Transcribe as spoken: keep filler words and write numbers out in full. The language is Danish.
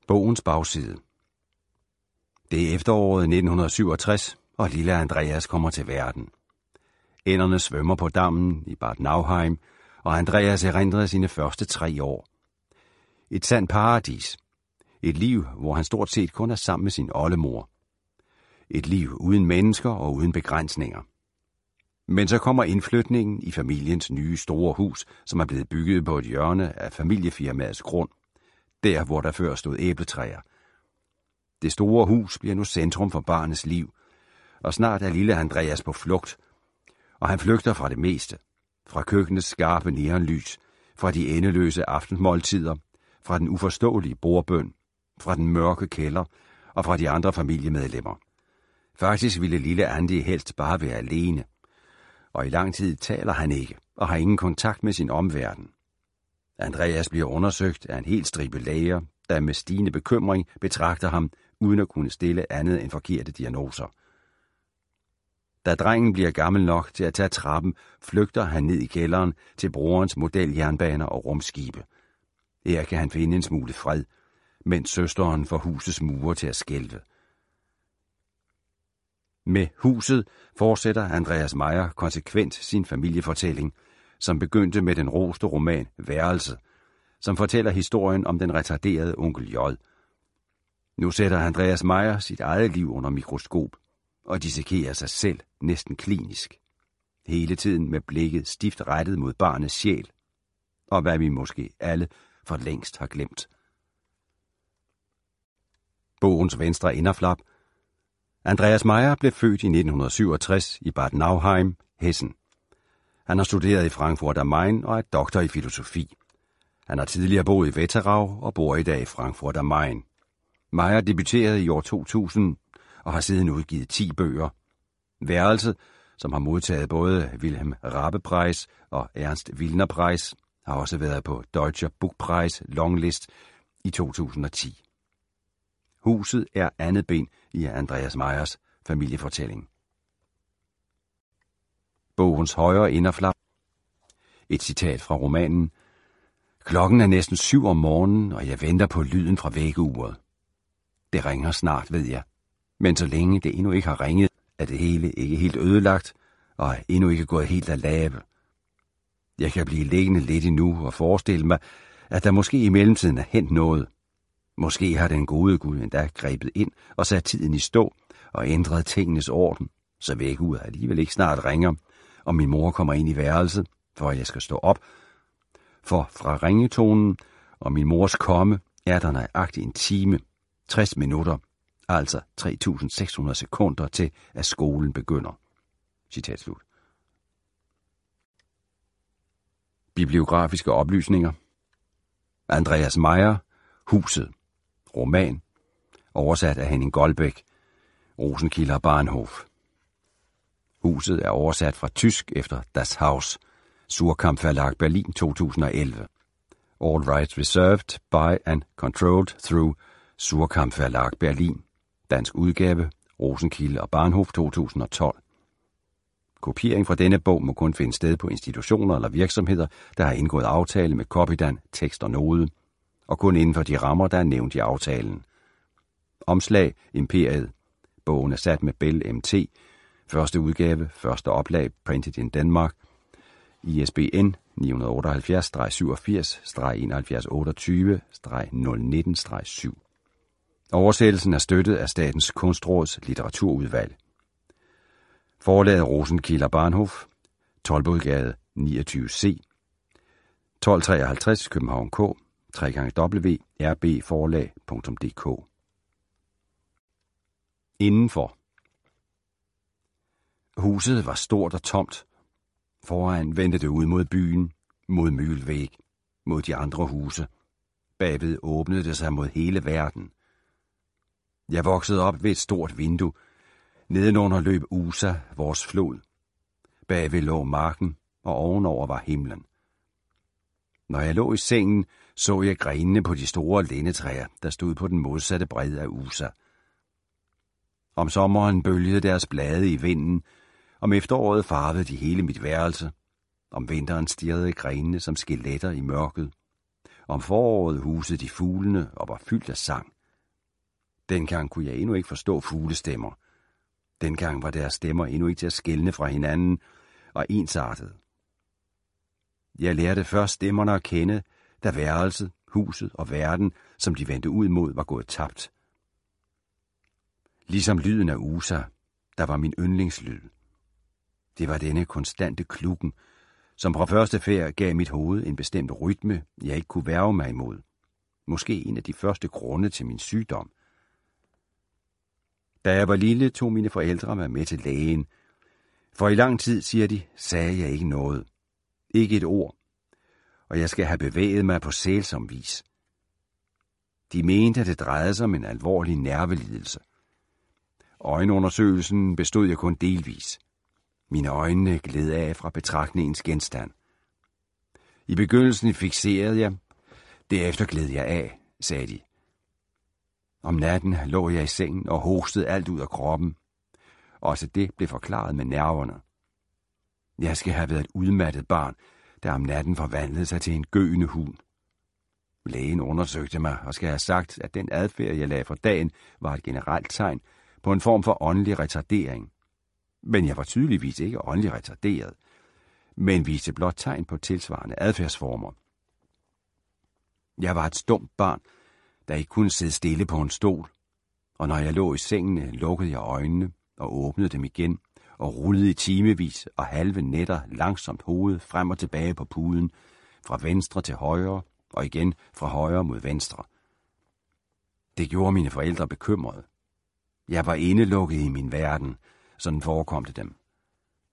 Bogens bagside. Det er efteråret nitten syvogtres, og lille Andreas kommer til verden. Ænderne svømmer på dammen i Bad Nauheim, og Andreas erindrer sine første tre år. Et sandt paradis. Et liv, hvor han stort set kun er sammen med sin oldemor. Et liv uden mennesker og uden begrænsninger. Men så kommer indflytningen i familiens nye store hus, som er blevet bygget på et hjørne af familiefirmaets grund. Der, hvor der før stod æbletræer. Det store hus bliver nu centrum for barnets liv, og snart er lille Andreas på flugt. Og han flygter fra det meste. Fra køkkenets skarpe neonlys, fra de endeløse aftensmåltider, fra den uforståelige bordbøn, fra den mørke kælder og fra de andre familiemedlemmer. Faktisk ville lille Andy helst bare være alene. Og i lang tid taler han ikke og har ingen kontakt med sin omverden. Andreas bliver undersøgt af en hel stribe læger, der med stigende bekymring betragter ham, uden at kunne stille andet end forkerte diagnoser. Da drengen bliver gammel nok til at tage trappen, flygter han ned i kælderen til brorens modeljernbaner og rumskibe. Her kan han finde en smule fred, mens søsteren får husets mure til at skælve. Med Huset fortsætter Andreas Meyer konsekvent sin familiefortælling, som begyndte med den roste roman Værelse, som fortæller historien om den retarderede onkel J. Nu sætter Andreas Meyer sit eget liv under mikroskop, og dissekerer sig selv næsten klinisk. Hele tiden med blikket stift rettet mod barnets sjæl, og hvad vi måske alle for længst har glemt. Bogens venstre inderflap. Andreas Meyer blev født i nitten syvogtres i Bad Nauheim, Hessen. Han har studeret i Frankfurt am Main og er doktor i filosofi. Han har tidligere boet i Wetterau og bor i dag i Frankfurt am Main. Meyer debuterede i år to tusind og har siden udgivet ti bøger. Værelse, som har modtaget både Wilhelm Raabe-Preis og Ernst Wilner-Preis, har også været på Deutscher Buchpreis Longlist i to tusind og ti. Huset er andet ben i Andreas Meyers familiefortælling. Bogens højre inderflap. Et citat fra romanen. Klokken er næsten syv om morgenen, og jeg venter på lyden fra vækkeuret. Det ringer snart, ved jeg. Men så længe det endnu ikke har ringet, er det hele ikke helt ødelagt, og er endnu ikke gået helt af lave. Jeg kan blive liggende lidt endnu og forestille mig, at der måske i mellemtiden er hent noget. Måske har den gode Gud endda grebet ind og sat tiden i stå og ændret tingenes orden, så vækkeuret alligevel ikke snart ringer, og min mor kommer ind i værelset, for at jeg skal stå op. For fra ringetonen og min mors komme er der nøjagtigt en time, tres minutter, altså tre tusind seks hundrede sekunder til, at skolen begynder. Citat slut. Bibliografiske oplysninger. Andreas Meyer, Huset. Roman. Oversat af Henning Goldbæk. Rosenkilder Bahnhof. Huset er oversat fra tysk efter Das Haus. Suhrkamp Verlag Berlin to tusind og elleve. All rights reserved by and controlled through Suhrkamp Verlag Berlin. Dansk udgave. Rosenkilder og Bahnhof to tusind og tolv. Kopiering fra denne bog må kun finde sted på institutioner eller virksomheder, der har indgået aftale med Copydan, tekst og node, og kun inden for de rammer, der er nævnt i aftalen. Omslag Imperiet. Bogen er sat med Bell M T. Første udgave, første oplag, printed in Denmark. I S B N ni otte syv syvogfirs enoghalvfjerds otteogtyve nul nitten syv. Oversættelsen er støttet af Statens Kunstråds litteraturudvalg. Forlaget Rosenkilder Bahnhof, Toldbodgade niogtyve C, tolv treoghalvtreds København K, w w w punktum r b forlag punktum d k. Indenfor. Huset var stort og tomt. Foran vendte det ud mod byen, mod Mølvæg, mod de andre huse. Bagved åbnede det sig mod hele verden. Jeg voksede op ved et stort vindue. Nedenunder løb Usa, vores flod. Bagved lå marken, og ovenover var himlen. Når jeg lå i sengen, så jeg grenene på de store lindetræer, der stod på den modsatte bred af Usa. Om sommeren bølgede deres blade i vinden, om efteråret farvede de hele mit værelse, om vinteren stirrede grenene som skeletter i mørket, om foråret husede de fuglene og var fyldt af sang. Dengang kunne jeg endnu ikke forstå fuglestemmer. Dengang var deres stemmer endnu ikke til at skelne fra hinanden og ensartede. Jeg lærte først stemmerne at kende, da værelset, huset og verden, som de vendte ud mod, var gået tabt. Ligesom lyden af Usa, der var min yndlingslyd. Det var denne konstante klukken, som fra første færd gav mit hoved en bestemt rytme, jeg ikke kunne værge mig imod. Måske en af de første grunde til min sygdom. Da jeg var lille, tog mine forældre mig med til lægen. For i lang tid, siger de, sagde jeg ikke noget. Ikke et ord. Og jeg skal have bevæget mig på sælsom vis. De mente, at det drejede sig om en alvorlig nervelidelse. Øjenundersøgelsen bestod jeg kun delvis. Mine øjne gled af fra betragtningens genstand. I begyndelsen fikserede jeg, derefter gled jeg af, sagde de. Om natten lå jeg i sengen og hostede alt ud af kroppen. Også det blev forklaret med nerverne. Jeg skal have været et udmattet barn, der om natten forvandlede sig til en gøende hund. Lægen undersøgte mig og skal have sagt, at den adfærd, jeg lagde for dagen, var et generelt tegn på en form for åndelig retardering. Men jeg var tydeligvis ikke åndelig retarderet, men viste blot tegn på tilsvarende adfærdsformer. Jeg var et stumt barn, der ikke kunne sidde stille på en stol, og når jeg lå i sengen, lukkede jeg øjnene og åbnede dem igen, og rullede i timevis og halve nætter langsomt hovedet frem og tilbage på puden, fra venstre til højre, og igen fra højre mod venstre. Det gjorde mine forældre bekymrede. Jeg var indelukket i min verden, sådan forekom det dem.